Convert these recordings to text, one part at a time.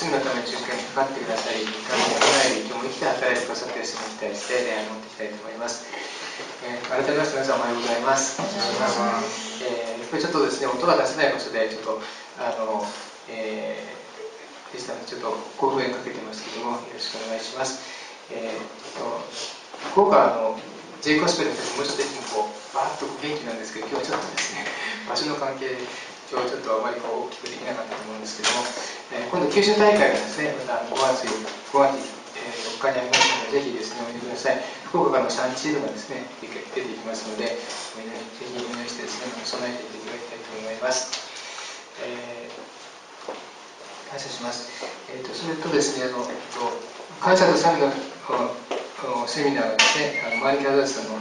罪のために十字架にかかってくださり、神の叶える今日も生きて働いてくださっている人に期待して、持っていきたいと思います。改めまして皆さんおはようございます。やっぱりちょっとですね、音が出せない場所で、ちょっと、でしたので、ちょっとご不便かけてますけども、よろしくお願いします。福岡J コスペルの時もうちょっといつもバーッと元気なんですけど、今日はちょっとですね、場所の関係で今日はちょっとあまり大きくできなかったと思うんですけども、今度九州大会がですね、また5月4日にありますので、ぜひですね、お見てください。福岡からの3チームがですね、出ていきますので、ぜひお願いしてですね、備えていただきたいと思います。感謝します。それとですね、感謝と賛美のセミナーがですね、マリキャダスさんの、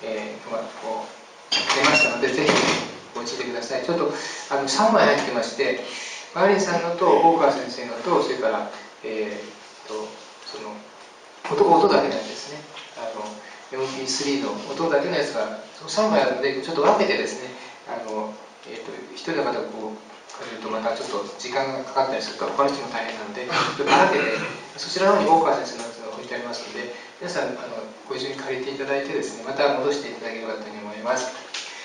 出ましたので、ぜひご一緒ください。ちょっと3枚入ってまして、マリンさんのと大川先生のと、それから、その音だけのやつですね。MP3 の音だけのやつが3枚あるので、ちょっと分けてですね、一人の方がこう借りるとまたちょっと時間がかかったりすると他の人も大変なので、ちょっと分けてそちらの方に大川先生のやつが置いてありますので、皆さんご一緒に借りていただいてですね、また戻していただければというふうに思います。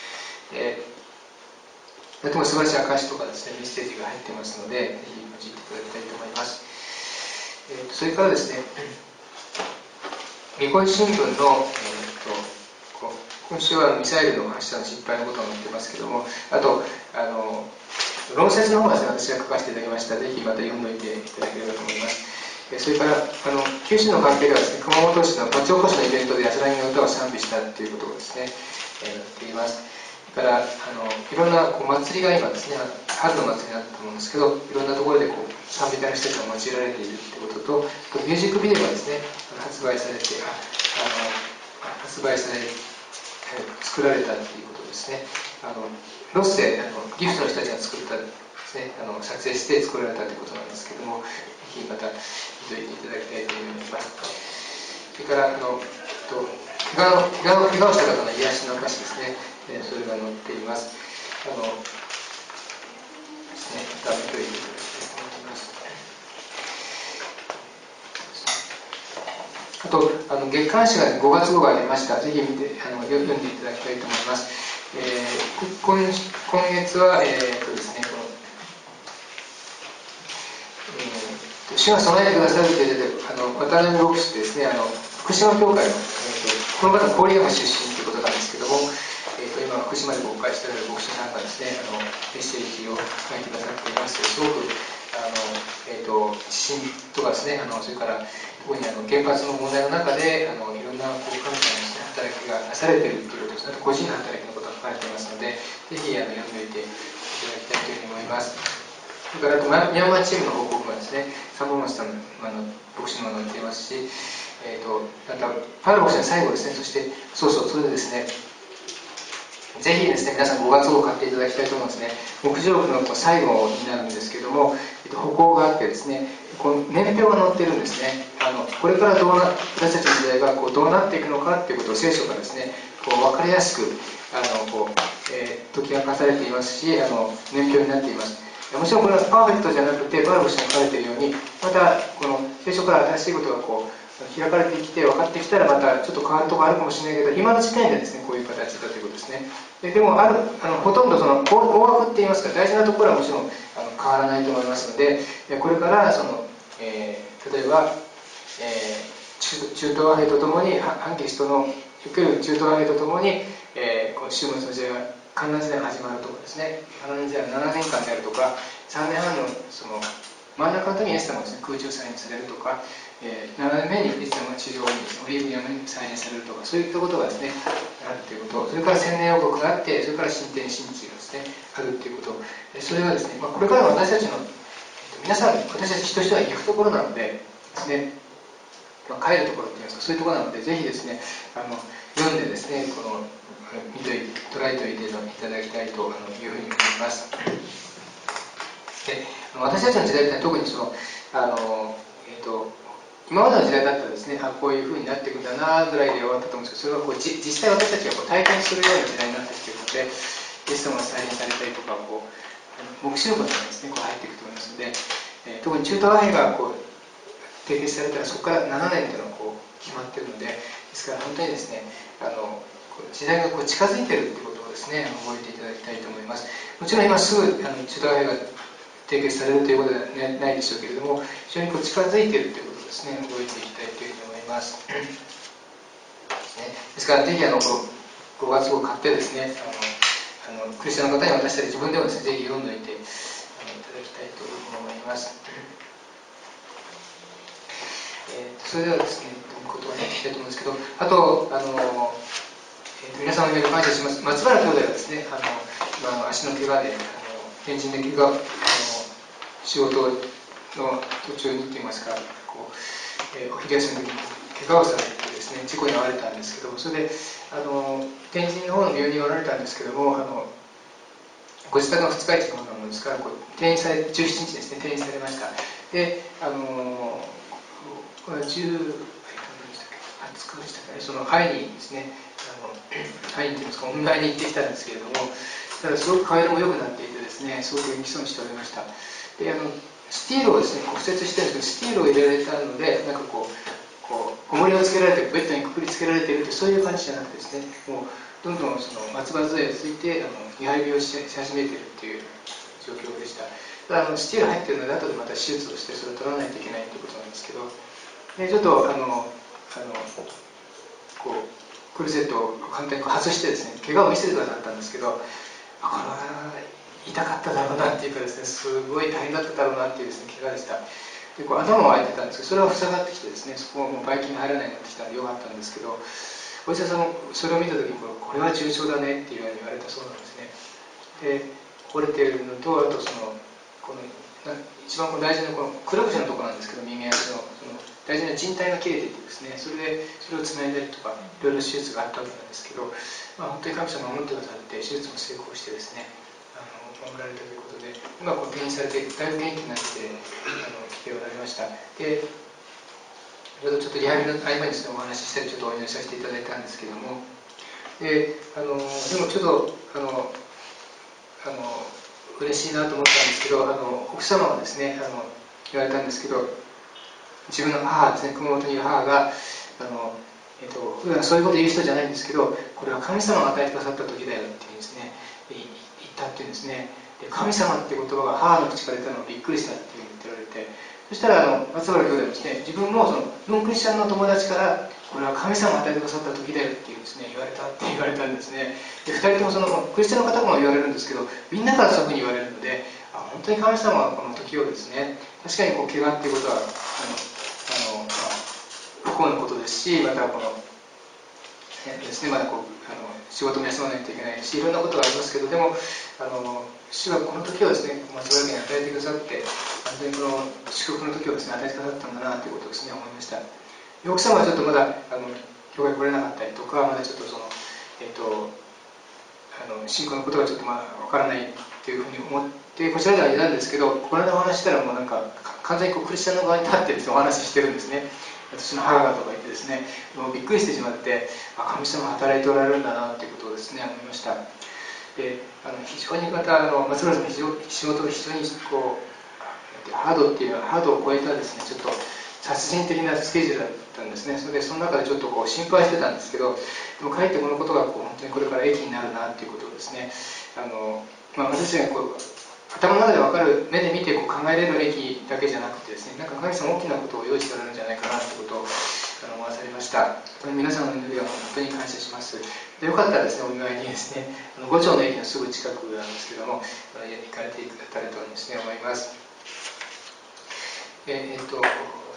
とても素晴らしい証とかですね、メッセージが入ってますので、ぜひご知っていただきたいと思います。それからですね、日本新聞の、今週はミサイルの発射の失敗のことが載ってますけども、あと論説の方はですね、私が書かせていただきました。ぜひまた読んでおいていただければと思います。それから九州の関係ではですね、熊本市の町おこしのイベントで安らぎの歌を賛美したということをですね、やっています。それからいろんな祭りが今ですね、春の祭りだと思うんですけど、いろんなところで賛美隊の施設が用いられているということと、ミュージックビデオがですね、発売され作られたということですね。ロスでギフトの人たちが作ったですね、撮影して作られたということなんですけども、ぜひまた見ておいていただきたいと思います。それから怪我をした方の癒しの歌詞ですね、それが載っています。ですね、また見ておいていただきたいと思います。あと月刊誌が5月号が出ました。ぜひ見て読んでいただきたいと思います。今月はですね、主が備えてくださるという渡辺牧師ですね、福島教会の、この方は郡山出身ということなんですけども、今福島で公開している牧師さんがですね、メッセージを書いてくださっています。すごく地震とかですね、それから特に原発の問題の中でいろんな神様の、ね、働きがなされているということですね、個人の働きのことが書かれていますので、ぜひ読んでおいていただきたいというふうに思います。それからミャンマーチームの報告がですね、サボモスさんの牧師のものに載っていますし、またパウロ牧師の最後ですね、そしてそれでですね、ぜひですね、皆さん5月号を買っていただきたいと思うんですね。目次録の最後になるんですけども、歩行があってですね、この年表が載ってるんですね。これから私たちの時代がどうなっていくのかということを聖書がですね、分かりやすく解き明かされていますし、年表になっています。もちろんこれはパーフェクトじゃなくて、パウロ牧師が書かれているように、またこの聖書から新しいことが開かれてきて分かってきたらまたちょっと変わるところあるかもしれないけど、今の時点でですね、こういう形だということですね。でもほとんど大枠って言いますか、大事なところはもちろん変わらないと思いますので、これから例えば、中東和平とともに反キリストの受ける中東和平とともに、この終末の時代が観覧時代が始まるとかですね、観覧時代が7年間であるとか、3年半の真ん中の時にイエス様がですね、空中再臨されるとか、7年目にイエス様が地上にオリーブ山に再臨されるとか、そういったことがですね、あるということ、それから千年王国があって、それから新天新地がですね、あるということ、それはですね、これから私たちの、私たち一人一人が行くところなのでですね、帰るところっていいますか、そういうところなので、ぜひですね、読んでですね、捉えておいていただきたいというふうに思います。で、私たちの時代って特に今までの時代だったらですね、こういうふうになっていくんだなぐらいで終わったと思うんですけど、それは実際私たちが体験するような時代になってきているので、イエス様が再臨されたりとか、黙示録の中にですね、入っていくと思いますので、 特に中途和平が締結されたらそこから7年というのが決まっているので、ですから本当にですね、時代が近づいているということをですね、覚えていただきたいと思います。もちろん今すぐ中途和平が締結されるということではないでしょうけれども、非常に近づいているということをですね、覚えていきたいというふうに思います。ですからぜひこの5月号を買ってですね、クリスチャンの方に渡したり自分でもですね、ぜひ読んでおいていただきたいというふうに思います。それではですね、ということを聞きたいと思うんですけど、あと皆様に感謝します。松原兄弟はですね、今足の怪我で天神で怪我仕事の途中にといいますか、お昼休みの時に怪我をされてですね、事故に遭われたんですけど、それで天神の方の病院におられたんですけども、ご自宅の2日市の方なものですから、転院され、17日ですね、転院されました。で、20日でしたかね、その会にですね、会にといいますか、お見舞いに行ってきたんですけれども、ただすごく顔色も良くなっていてですね、すごく元気そうにしておりました。で、スティールをですね、骨折してるんですけど、スティールを入れられたので、なんか重りをつけられて、ベッドにくくりつけられているという、そういう感じじゃなくてですね、もうどんどん松葉杖をついてリハビリをし始めているという状況でした。ただスティール入っているので、後でまた手術をしてそれを取らないといけないということなんですけど、でちょっとクルセットを簡単に外してですね、怪我を見せてくださったんですけど、これは痛かっただろうなっていうかですね、すごい大変だっただろうなっていうですね、怪我でした。で頭は開いてたんですけど、それは塞がってきてですね、そこをもうばい菌が入らないようになってきたのでよかったんですけど、お医者さんもそれを見た時にこれは重症だねっていうように言われたそうなんですね。で、折れているのと、あと一番大事なくるぶしのところなんですけど、右足の大事な靭帯が切れていてですね、それをつないだりとかいろいろ手術があったわけなんですけど、本当に神様が守ってくださって手術も成功してですね、守られたということで、今転院されてだいぶ元気になって来ておられました。で、ちょっとリハビリの合間にですね、お話ししたりちょっとお祈りさせていただいたんですけども、でもちょっと嬉しいなと思ったんですけど、奥様はですね言われたんですけど、自分の母ですね、熊本にいる母が普段そういうこと言う人じゃないんですけど、これは神様が与えてくださった時だよっていうですね、言ったっていうんですね。で、神様って言葉が母の口から出たのをびっくりしたっていうふうに言っておられて、そしたら松原兄弟もですね、自分もノンクリスチャンの友達からこれは神様が与えてくださった時だよっていうですね、言われたって言われたんですね。で、2人ともクリスチャンの方も言われるんですけど、みんなからそういうふうに言われるので、本当に神様はこの時をですね、確かに怪我っていうことは不幸なことですし、またですね、まだ仕事も休まないといけないし、いろんなことがありますけど、でも主はこの時をですね、松原家に与えてくださって、本当にこの祝福の時をですね、与えてくださったんだなということをですね、思いました。奥様はちょっとまだ教会来れなかったりとか、まだちょっと信仰のことがちょっとわからないというふうに思ってこちらではいたんですけど、この間お話したらもうなんか完全にクリスチャンの側に立ってですね、お話ししてるんですね。私の母がとか言ってですね、もうびっくりしてしまって、神様が働いておられるんだなということをですね、思いました。で、非常にまた松村さんの仕事が非常にハードっていうのはハードを超えたですね、ちょっと殺人的なスケジュールだったんですね。それでその中でちょっと心配してたんですけど、でもかえってこのことが本当にこれから益になるなということをですね、私たちが頭の中で分かる、目で見て考えれる益だけじゃなくてですね、なんか神様大きなことを用意しておられるんじゃないかなということを思わされました。皆様の祈りは本当に感謝します。でよかったらですね、お見舞いにですね、五条の駅のすぐ近くなんですけども、行かれていただけたらとですね、思います。ですね、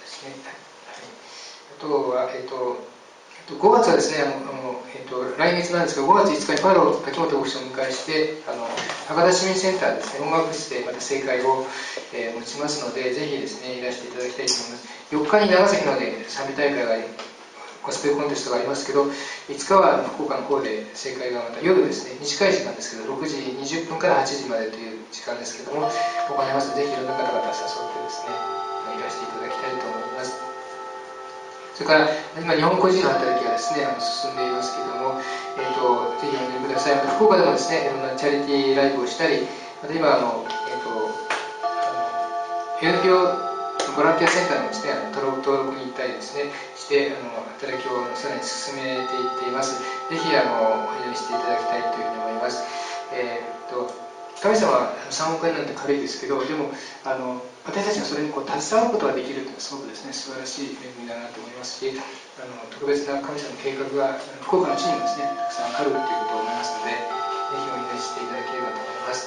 あとは、5月はですね、来月なんですが、5月5日にパロ滝本牧師をお迎えして、博多市民センターですね、音楽室でまた正会を、持ちますので、ぜひですね、いらしていただきたいと思います。4日に長崎ので賛美大会がコスプレコンテストがありますけど、5日は福岡の方で正会がまた夜ですね、短い時間ですけど、6時20分から8時までという時間ですけども、行いますので、ぜひいろんな方々誘ってですね、いらしていただきたいと思います。それから今日本個人の働きがですね進んでいますけれども、ぜひお祈りください。福岡でもですねいろんなチャリティーライブをしたり、また今 NPOボランティアセンターのですね、登録に行ったりですねして働きをさらに進めていっています。ぜひお祈りしていただきたいというふうに思います。神様は3億円なんて軽いですけど、でも私たちがそれに携わることができるというのはすごくですね素晴らしい恵みだなと思いますし、特別な神様の計画が福岡の地にもですねたくさんあるということを思いますので、ぜひお祈りしていただければと思います。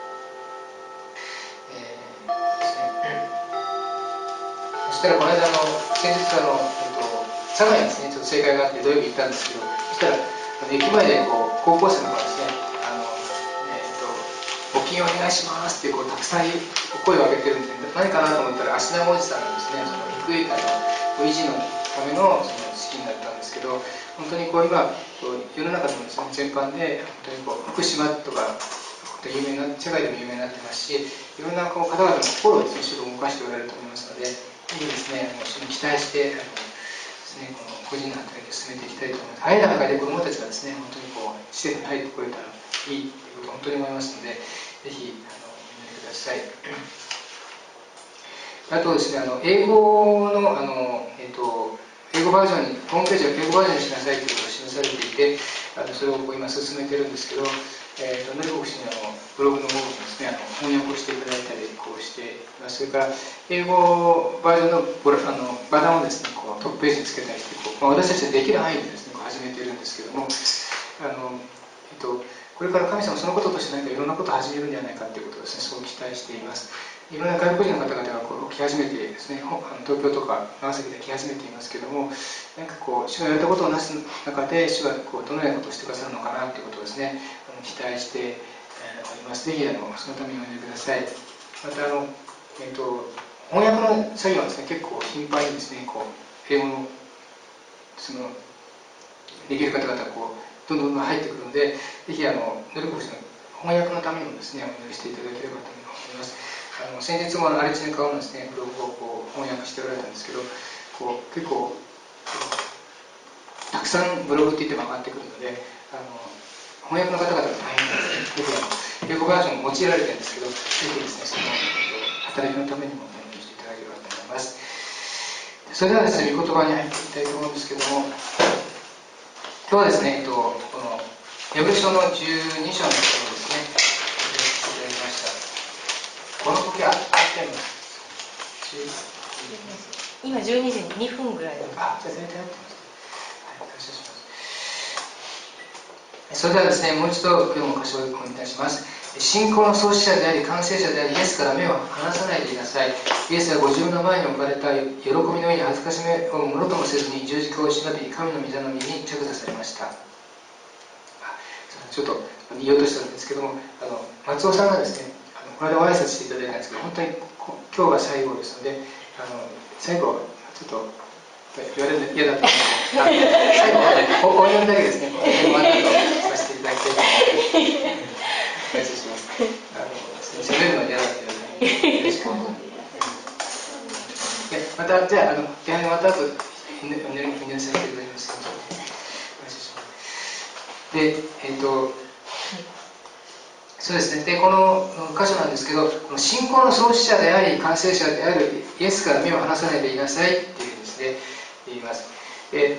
そしたらこの間先日佐賀にですねちょっと正解があって土曜日行ったんですけど、そしたら駅前で高校生の子がですね募金をお願いしますってたくさん声を上げてるんで、何かなと思ったら芦名おじさんがですね育英会の維持のための資金だったんですけど、本当に今世の中でもですね全般で本当に福島とか有名な世界でも有名になってますし、いろんな方々の心をですね主導動かしておられると思いますので、ぜひですね一緒に期待してですねこの個人の働きを進めていきたいと思います。早い段階で子どもたちがですね本当に施設に入ってこれたらいいということを本当に思いますので、ぜひお祈りください。あとですね、英語の英語バージョンに、ホームページを英語バージョンにしなさいということが示されていて、それを今進めてるんですけど、のり牧師にブログの方にですね翻訳をしていただいたりしています。それから英語バージョンのバナーをですねトップページにつけたりして私たちでできる範囲でですね始めているんですけども、これから神様そのこととして何かいろんなことを始めるんじゃないかということをですねすごく期待しています。いろんな外国人の方々が来始めてですね、東京とか長崎で来始めていますけども、何か主がやったことをなす中で主がどのようなことをしてくださるのかなということをですね期待しております。ぜひそのためにお祈りください。また翻訳の作業はですね結構頻繁にですね英語のできる方々がどんどん入ってくるので、ぜひのりこしの翻訳のためにもですねお祈りしていただければと思います。先日もアレチネカオのですねブログを翻訳しておられたんですけど、結構たくさんブログって言っても上がってくるので翻訳の方々が大変ですね。英語バージョンも用いられてるんですけど、ぜひですねその働きのためにもお祈りしていただければと思います。それではですね御言葉に入っていきたいと思うんですけども、今日はですね、このヘブル書の12章のところですね、いただきました。この時合ってます今12時に2分ぐらいだ。 じゃあ全体合ってます。はい、感謝します。それではですね、もう一度今日も箇所をお読みいたします。信仰の創始者であり完成者でありイエスから目を離さないでいなさい。イエスはご自分の前に置かれた喜びの上に恥ずかしめをものともせずに十字架を忍び神の御座の身に着座されました。ちょっと言おうとしたんですけども、松尾さんがですねこの間ご挨拶していただいたんですけど、本当に今日が最後ですので最後ちょっと言われるの嫌だったので最後お祈りだけですね終わったとさせていただきたいと思います。お願いします。責めるの嫌だって言われてよろしくお願いします。またじゃあ手配また後お祈りさせていただきます。でそうですね。でこの箇所なんですけど、信仰の創始者であり完成者であるイエスから目を離さないでいなさいっていうですね言います。で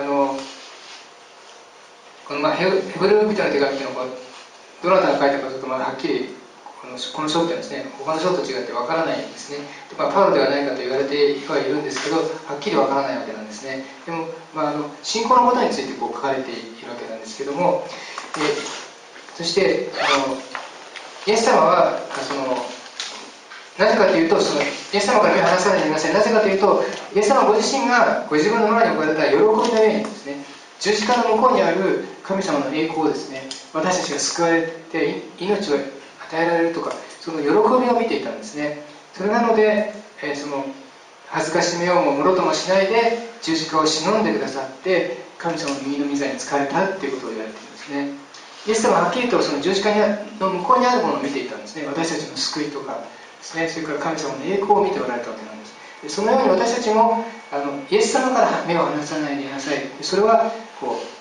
このヘブル人の手紙っていうのはどなたが書いたかというとはっきりこの章ってですね他の章と違ってわからないんですね。パウロではないかと言われてはいるんですけど、はっきりわからないわけなんですね。でも、信仰のことについて書かれているわけなんですけども、そしてイエス様はなぜかというとイエス様から目を離さないでいません。なぜかというとイエス様ご自身がご自分の前に置かれた喜びのようにですね、十字架の向こうにある神様の栄光をですね、私たちが救われて命を与えられるとか、その喜びを見ていたんですね。それなので、その恥ずかしめようももろともしないで十字架を忍んでくださって神様の右の御座に仕えたということを言われているんですね。イエス様ははっきりとその十字架の向こうにあるものを見ていたんですね。私たちの救いとかですね、それから神様の栄光を見ておられたわけなんです。でそのように私たちもイエス様から目を離さないでいなさい。それは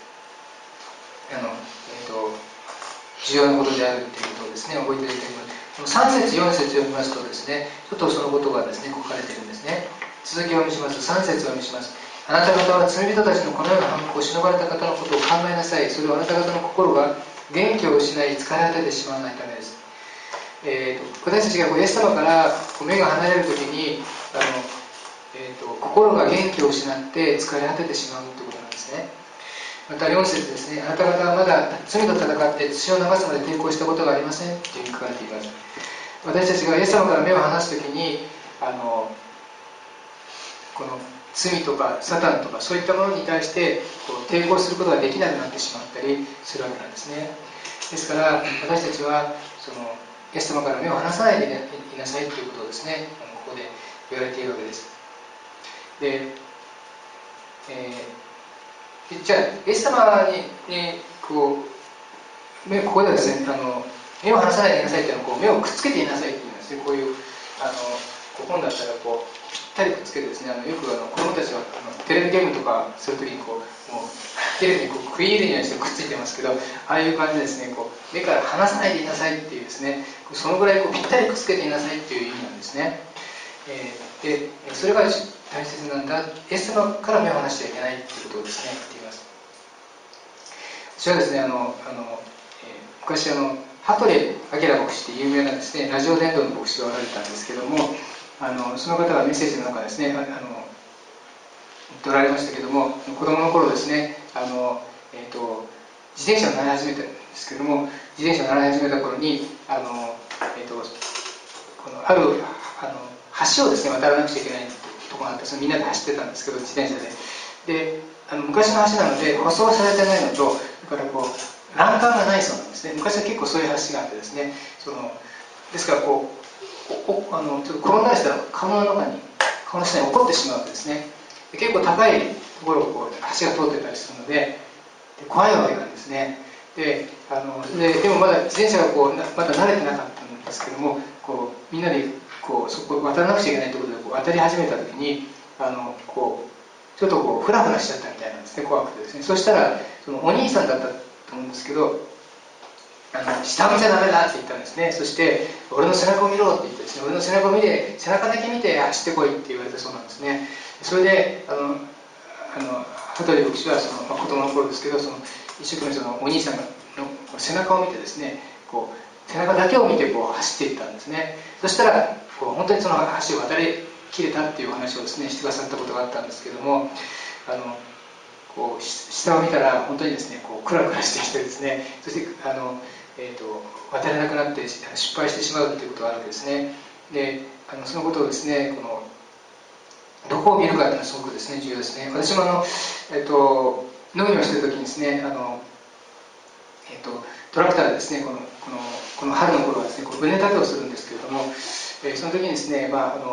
重要なことであるということをですね覚えていただきます。 3節4節読みますとですね、ちょっとそのことがですね書かれているんですね。続きを読みします。3節を読みします。あなた方は罪人たちのこのような反抗を忍ばれた方のことを考えなさい。それはあなた方の心が元気を失い疲れ果ててしまわないためです。私たちがイエス様から目が離れるときに心が元気を失って疲れ果ててしまうということなんですね。また4節ですね、あなた方はまだ罪と戦って血を流すまで抵抗したことがありませんというふうに書かれています。私たちがイエス様から目を離すときにこの罪とかサタンとかそういったものに対して抵抗することができなくなってしまったりするわけなんですね。ですから私たちはイエス様から目を離さないでいなさいということをですね、ここで言われているわけです。で、じゃあイエス様にここではですね目を離さないでいなさいというのは目をくっつけていなさいというんですね。こういう本だったらぴったりくっつけてですね、よく子供たちはテレビゲームとかするときにもうテレビに食い入るようにしてくっついてますけど、ああいう感じでですね目から離さないでいなさいっていうですね、そのぐらいぴったりくっつけていなさいっていう意味なんですね。でそれが大切なんだ、イエス様から目を離しちゃいけないっていうことをですね言っています。私はですね昔羽鳥明牧師って有名なですねラジオ伝道の牧師がおられたんですけども、その方がメッセージの中ですね言っておられましたけども、子供の頃ですね自転車を習い始めたんですけども、自転車を習い始めた頃にこのある橋をですね渡らなくちゃいけないところがあって、それみんなで走ってたんですけど、自転車で昔の橋なので舗装されてないのと、それから欄干がないそうなんですね。昔は結構そういう橋があってですね、ですからちょっと転んだりしたら顔の下に落っこってしまうわけですね。で結構高いところを橋が通ってたりするので怖いわけなんですね。でもまだ自転車がまだ慣れてなかったんですけども、みんなでそこを渡らなくちゃいけないところで渡り始めた時にちょっとフラフラしちゃったみたいなんですね、怖くてですね。そしたらお兄さんだったと思うんですけど、下向いちゃダメだって言ったんですね。そして俺の背中を見ろって言ってですね、俺の背中を見て、背中だけ見て走ってこいって言われたそうなんですね。それで羽鳥牧師は子供の頃ですけど、一生懸命お兄さんの背中を見てですね、背中だけを見て走っていったんですね。そしたら本当にその橋を渡りきれたっていう話をですねしてくださったことがあったんですけども、下を見たら本当にですねクラクラしてきてですね、そして渡れなくなって失敗してしまうということがあるわけですね。でそのことをですねどこを見るかというのはすごくですね重要ですね。私も農業をしている時にですねトラクターでですねこの春の頃はですね畝立てをするんですけれども、その時にですね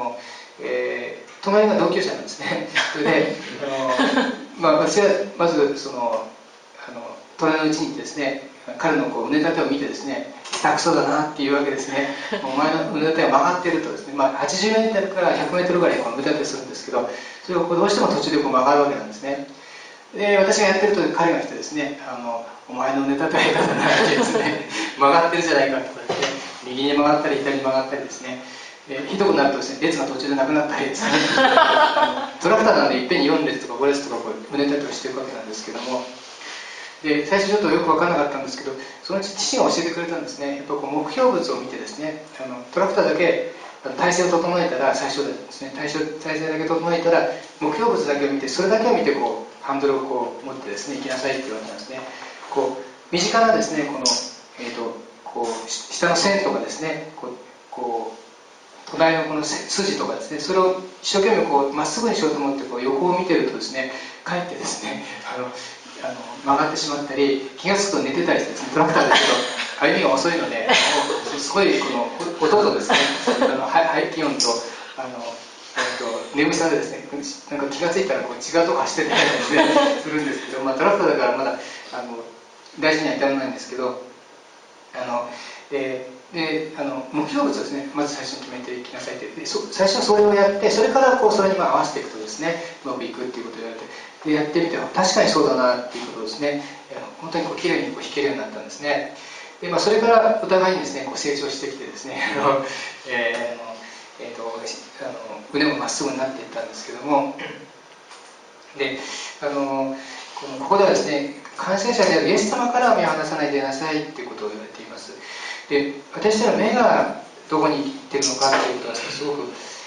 隣が同級者なんですね。それで私はまず隣のうちに行ってですね、彼の畝立てを見てですね、下手くそだなっていうわけですね。お前の畝立ては曲がってるとですね、80メートルから100メートルぐらい畝立てするんですけど、それをどうしても途中で曲がるわけなんですね。で私がやってると彼が来てですね、お前の畝立ては下手だなってですね曲がってるじゃないかとかですね、右に曲がったり左に曲がったりですね、ひどくなるとですね、列が途中でなくなったりですねトラクターなんでいっぺんに4列とか5列とか畝立てをしていくわけなんですけども、で最初ちょっとよく分からなかったんですけど、そのうち父が教えてくれたんですね。やっぱ目標物を見てですね、トラクターだけ体勢を整えたら、最初ですね、体勢だけ整えたら目標物だけを見て、それだけを見てハンドルを持ってですね行きなさいって言われたんですね。身近なですね下の線とかですね隣のこの筋とかですね、それを一生懸命まっすぐにしようと思って横を見てるとですね、かえってですね曲がってしまったり、気が付くと寝てたりしてですね、トラクターですけど歩みが遅いのですごい音とですね排気音と眠さでですね、なんか気が付いたら違うとこ走ってたりするんですけど、トラクターだからまだ大事には至らないんですけど、目標物をですねまず最初に決めていきなさいって、最初はそれをやって、それからそれに合わせていくとですねうまくいくっていうことを言われて、でやってみて確かにそうだなっていうことをですね本当にきれいに弾けるようになったんですね。 で、それからお互いにですね、成長してきてですね、腕もまっすぐになっていったんですけども、で、ここではですね、感染者であるイエス様から目を離さないでいなさいということを言われています。で、私たちの目がどこに行っているのかということはすごく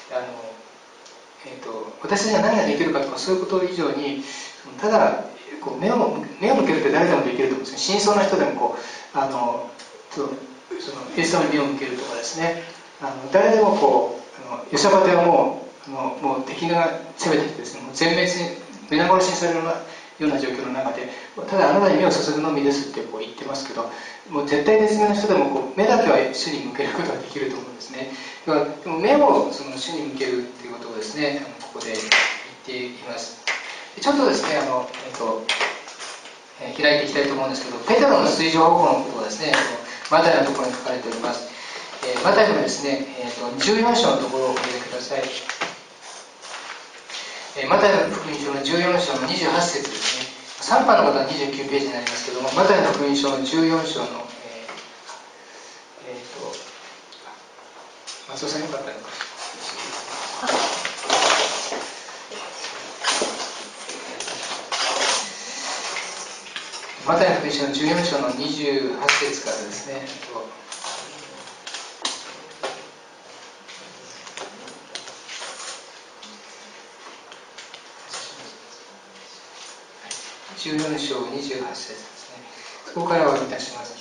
私たちが何ができるかとかそういうこと以上に、ただ目を向けるって誰でもできると思うんですね。真相な人でもそのイエス様に目を向けるとかですね、誰でもヨシャバテはもう敵が攻めてきてですね、もう全滅に皆殺しにされるような状況の中で、ただあなたに目を注ぐのみですって言ってますけど、もう絶対絶命の人でも目だけは主に向けることができると思うんですね。でも目を主に向けるっていうことをですね、ここで言っています。ちょっとですね、開いていきたいと思うんですけど、ペテロの水上歩行のことがですね、マタイのところに書かれております。マタイのですね、14章のところをお読みください。マタイの福音書の14章の28節ですね。3番の方は29ページになりますけども、マタイの福音書の14章の、松尾さんよかったのか。マタイの福音書の14章の28節からですね。14章28節ですね。そこからお読みいたします。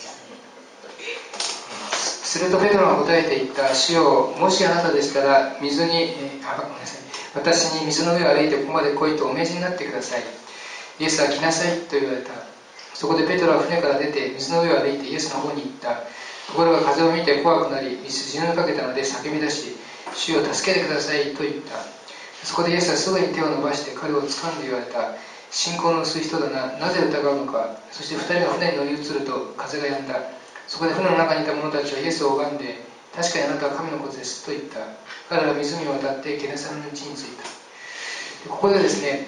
するとペトロが答えて言った。主よ、もしあなたでしたら水に、ごめんなさい、私に水の上を歩いてここまで来いとお命じになってください。イエスは来なさいと言われた。そこでペトロは船から出て水の上を歩いてイエスの方に行った。ところが風を見て怖くなり、死ぬかけたので叫び出し、主を助けてくださいと言った。そこでイエスはすぐに手を伸ばして彼を掴んで言われた。信仰の薄い人だな、なぜ疑うのか。そして2人が船に乗り移ると風が止んだ。そこで船の中にいた者たちはイエスを拝んで、確かにあなたは神の子ですと言った。彼らは湖を渡ってゲネサレの地に着いた。ここでですね、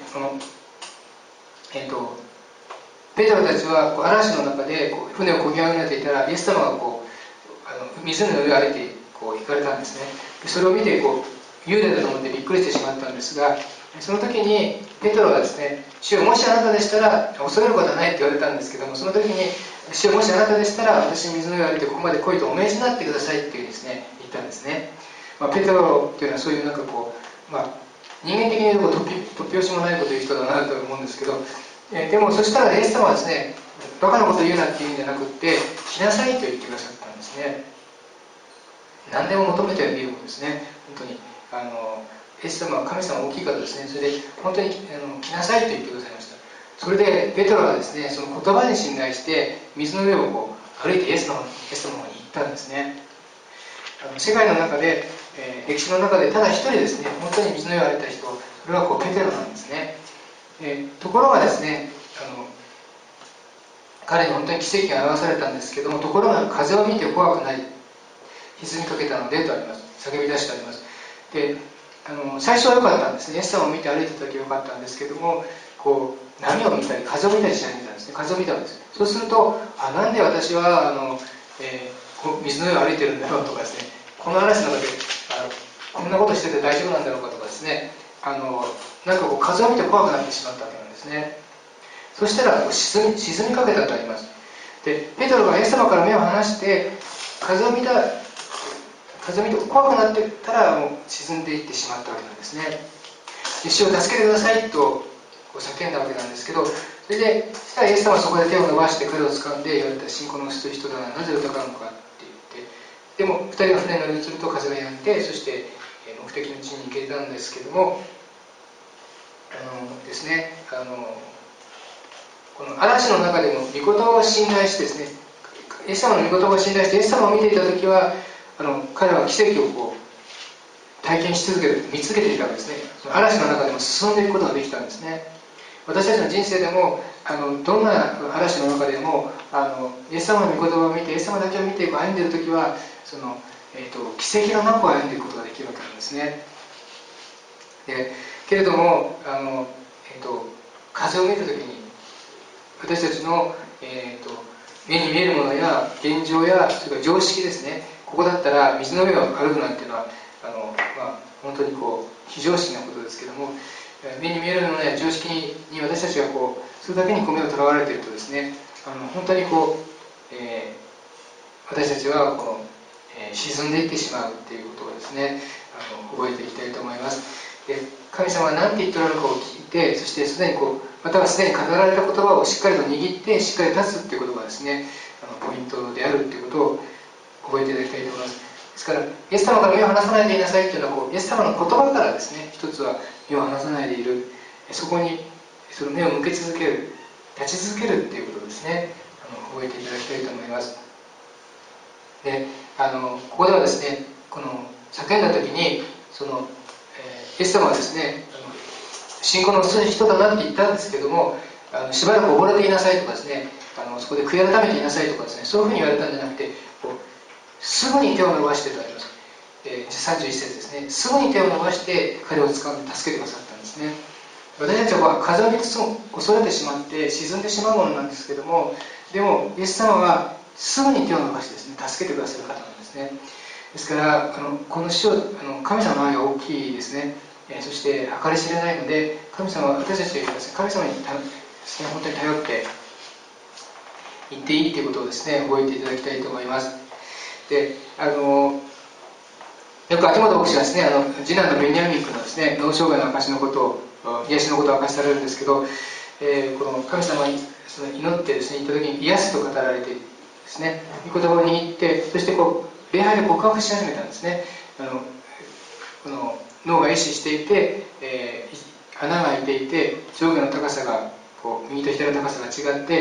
ペテロたちは嵐の中で船を漕ぎ上げていたら、イエス様が湖の上を歩いて行かれたんですね。それを見て幽霊だと思ってびっくりしてしまったんですが、その時にペテロがですね、主よ、もしあなたでしたら恐れることはないって言われたんですけども、その時に、主よ、もしあなたでしたら私に水の上を歩いてここまで来いとお命じになってくださいっていうですね、言ったんですね。ペテロっていうのはそういう人間的に言うと突拍子もないことを言う人だなと思うんですけど、でもそしたらイエス様はですね、バカなことを言うなっていうんじゃなくって、来なさいと言ってくださったんですね。何でも求めてみるものですね。本当にイエス様は神様は大きい方ですね。それで本当に来なさいと言ってくださいました。それでペテロはですね、その言葉に信頼して水の上を歩いてイエス様の方に行ったんですね。世界の中で、歴史の中でただ一人ですね、本当に水の上を歩いた人、それはペテロなんですね。ところがですね、彼に本当に奇跡が表されたんですけども、ところが風を見て怖くなり沈みかけたのでとあります。叫び出してあります。で、最初は良かったんですね。イエス様を見て歩いてた時は良かったんですけども、波を見たり風を見たりし始めたんですね。風を見たんです。そうすると、なんで私は水の上を歩いてるんだろうとかですね、この嵐の中でこんなことしてて大丈夫なんだろうかとかですね、風を見て怖くなってしまったわけなんですね。そしたら沈みかけたとあります。で、ペテロがイエス様から目を離して風を見て怖くなってたらもう沈んでいってしまったわけなんですね。主を助けてくださいと叫んだわけなんですけど、それでそしたらイエス様はそこで手を伸ばして彼を掴んで言われた。信仰の薄い人だな、なぜ疑うのかって言って、でも2人が船に乗り移ると風が止んで、そして目的の地に行けたんですけども、ですね、この嵐の中でも御言葉を信頼してですね、イエス様の御言葉を信頼してイエス様を見ていた時は彼は奇跡を体験し続ける、見続けていたわけですね。その嵐の中でも進んでいくことができたんですね。私たちの人生でもどんな嵐の中でもイエス様の御言葉を見てイエス様だけを見て歩んでいる時は奇跡の中を歩んでいくことができるわけなんですね。けれども風を見た時に私たちの目に見えるものや現状や、それから常識ですね。ここだったら水の上を歩くなんていうのは本当に非常識なことですけども、目に見えるものや常識に私たちがそれだけに目をとらわれているとですね、本当に私たちは沈んでいってしまうっていうことをですね、覚えていきたいと思います。で、神様が何て言っておられるのかを聞いて、そしてすでにまたはすでに語られた言葉をしっかりと握ってしっかり立つっていうことがですね、ポイントであるっていうことを覚えていただきたいと思います。ですから、イエス様から目を離さないでいなさいっていうのはイエス様の言葉からですね、一つは目を離さないでいる、そこにその目を向け続ける、立ち続けるっていうことをですね、覚えていただきたいと思います。で、ここではですね、叫んだ時にイエス様はですね、信仰の薄い人だなって言ったんですけども、しばらく溺れていなさいとかですね、そこで悔い改めていなさいとかですね、そういうふうに言われたんじゃなくて、すぐに手を伸ばしてとあります。31節ですね、すぐに手を伸ばして彼を掴んで助けてくださったんですね。私たちは風を恐れてしまって沈んでしまうものなんですけども、でもイエス様はすぐに手を伸ばしてですね、助けてくださる方なんですね。ですからこの死を神様の愛が大きいですね。そして計り知れないので、神様は私たちがですね、神様にですね、本当に頼って言っていいということをですね、覚えていただきたいと思います。で、よく秋元牧師がですね、次男のベニヤミン君のですね、脳障害の証のことを、癒しのことを明かしされるんですけど、この神様に祈ってですね、言った時に癒すと語られてですね、御言葉を握って、そして礼拝で告白し始めたんですね。この脳が壊死していて、穴が開いていて、上下の高さが右と左の高さが違って、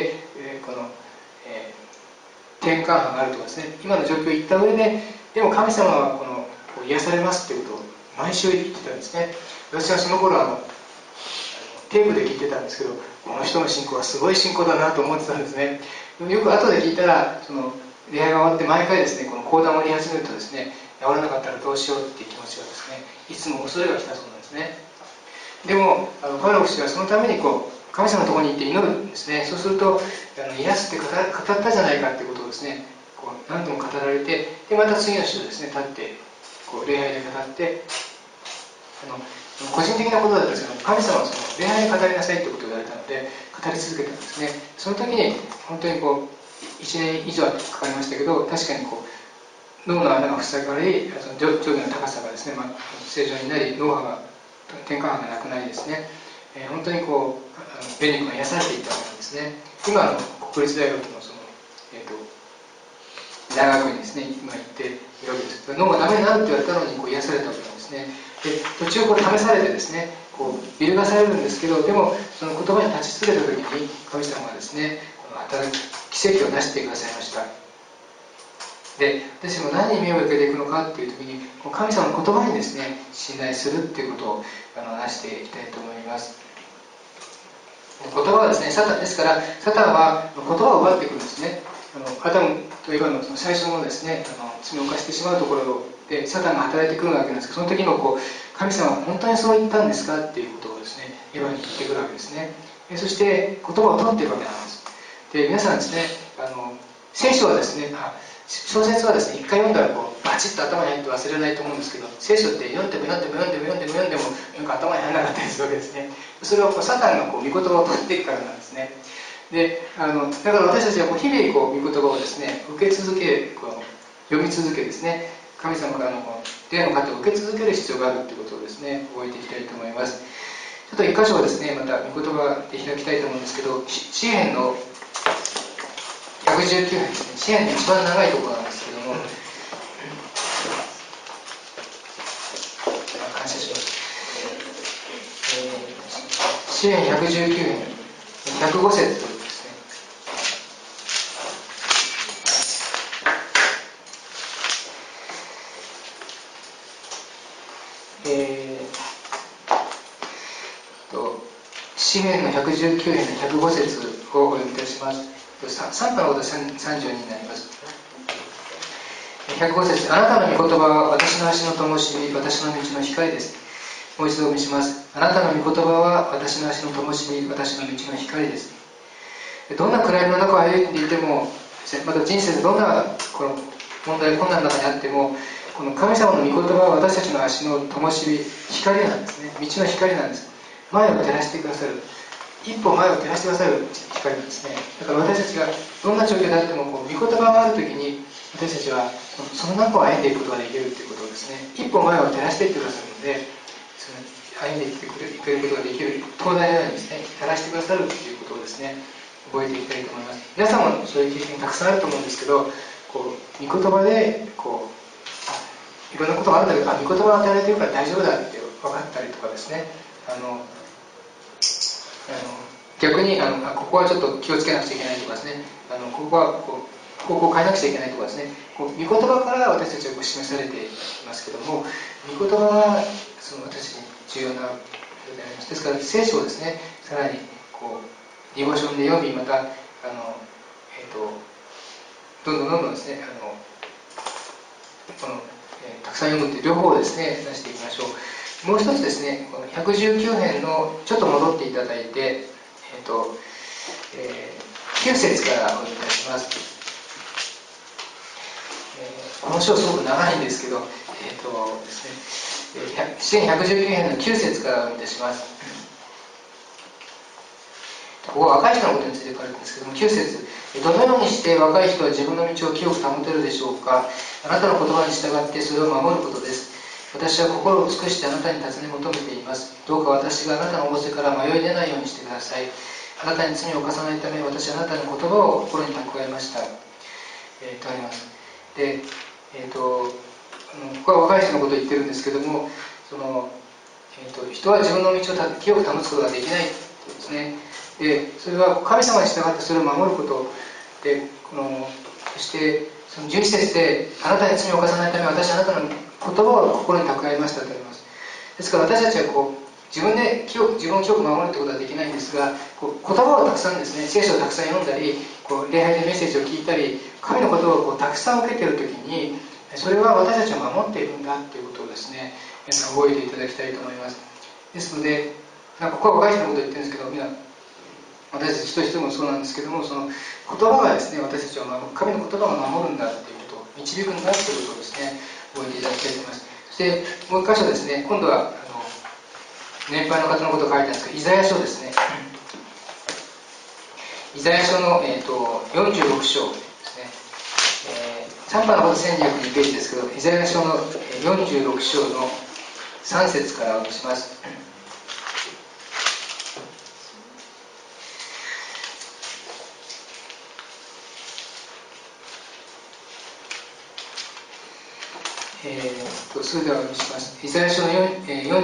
転換波があるとかですね、今の状況を言った上で、でも神様は癒されますっていうことを毎週言ってたんですね。私はその頃テープで聞いてたんですけど、この人の信仰はすごい信仰だなと思ってたんですね。よく後で聞いたら、礼拝が終わって毎回ですね、この講談を言い始めるとですね、治らなかったらどうしようっていう気持ちがですね、いつも恐れが来たそうなんですね。でもパウロ牧師はそのために神様のところに行って祈るんですね。そうすると癒すって語ったじゃないかってことをですね、何度も語られて、でまた次の週ですね、立って礼拝で語って、個人的なことだったんですけど、神様は礼拝で語りなさいってことを言われたので語り続けたんですね。その時に本当に1年以上はかかりましたけど、確かに脳の穴が塞がり、上下の高さがですね、正常になり、脳波が転換波がなくなりですね、本当にベニ君が癒されていったわけなんですね。今国立大学の大学にですね、今行っているわけです。脳がダメになるって言われたのに癒されたわけなんですね。で途中試されてですね、揺るがされるんですけど、でもその言葉に立ち続けた時に神様がですね、奇跡をなしてくださいました。で、私も何に目を向けていくのかっていう時に、神様の言葉にですね、信頼するっていうことをなしていきたいと思います。言葉はですね、ですからサタンは言葉を奪ってくるんですね。アダムとエバの最初のですね、罪を犯してしまうところでサタンが働いてくるわけなんですけど、その時も神様は本当にそう言ったんですかっていうことをですね、エバに言ってくるわけですね。そして言葉を取っていくわけなんです。で、皆さんですね、聖書はですね、小説はですね、一回読んだらバチッと頭に入って忘れないと思うんですけど、聖書って読んでもなんか頭に入らなかったりするわけですね。それをサタンが御言葉を取っていくからなんですね。で、だから私たちは日々御言葉をですね、受け続け、読み続けですね、神様からの霊の糧を受け続ける必要があるということをですね、覚えていきたいと思います。ちょっと一箇所をですね、また御言葉で開きたいと思うんですけど、詩編の119編ですね。詩編の一番長いところなんですけども、感謝します。詩編119編105節ですね。詩編の119編の105節をお読みいたします。3番のことは32になります。105節、あなたの御言葉は私の足の灯火、私の道の光です。もう一度お見せします。あなたの御言葉は私の足の灯火、私の道の光です。どんな暗闇の中を歩んでいても、 また人生でどんなこの問題困難の中にあっても、この神様の御言葉は私たちの足の灯火、光なんですね。道の光なんです。前を照らしてくださる、一歩前を照らしてくださる光なんですね。だから私たちがどんな状況であっても、御言葉があるときに私たちはその中を歩んでいくことができるということですね。一歩前を照らしていってくださるので、その歩んでいってくれることができる灯台のようにですね、照らしてくださるということをですね、覚えていきたいと思います。皆さんもそういう経験たくさんあると思うんですけど、こう御言葉でいろんなことがあるんだけど、御言葉を与えられているから大丈夫だって分かったりとかですね、逆にここはちょっと気をつけなくちゃいけないとかですね、ここは方向を変えなくちゃいけないとかですね、御言葉から私たちは示されていますけども、御言葉がその私たちに重要なことであります。ですから聖書をですね、さらにディボーションで読み、またどんどんですね、たくさん読むという両方をですね、出していきましょう。もう一つですね、この119編のちょっと戻っていただいて、9節からお読みいたします。この章すごく長いんですけど、ですね、詩編119編の9節からお読みいたします。ここは若い人のことについて書かれているんですけども、9節、どのようにして若い人は自分の道を清く保てるでしょうか。あなたの言葉に従ってそれを守ることです。私は心を尽くしてあなたに尋ね求めています。どうか私があなたの仰せから迷い出ないようにしてください。あなたに罪を犯さないため、私はあなたの言葉を心に蓄えました。とあります。で、ここは若い人のことを言ってるんですけども、人は自分の道を清く保つことができないですね。で、それは神様に従ってそれを守ることで、そしてその11節で、あなたに罪を犯さないため私はあなたの言葉を心に蓄えましたとあります。ですから私たちは自分を清く守るということはできないんですが、言葉をたくさんですね、聖書をたくさん読んだり、礼拝でメッセージを聞いたり、神の言葉をたくさん受けているときに、それは私たちを守っているんだということをですね、皆さん覚えていただきたいと思います。ですので、ここは若い人のことを言ってるんですけど、私たち一人一人もそうなんですけども、その言葉がですね、私たちを神の言葉が守るんだということを導くんだということをですね、覚えていただきたいと思います。そしてもう一箇所ですね、今度は年配の方のことを書いてあるんですけど、イザヤ書ですね。イザヤ書の、46章ですね。3番のこと1202ページですけど、イザヤ書の46章の3節からお読みします。それではお読みします。イザヤ書の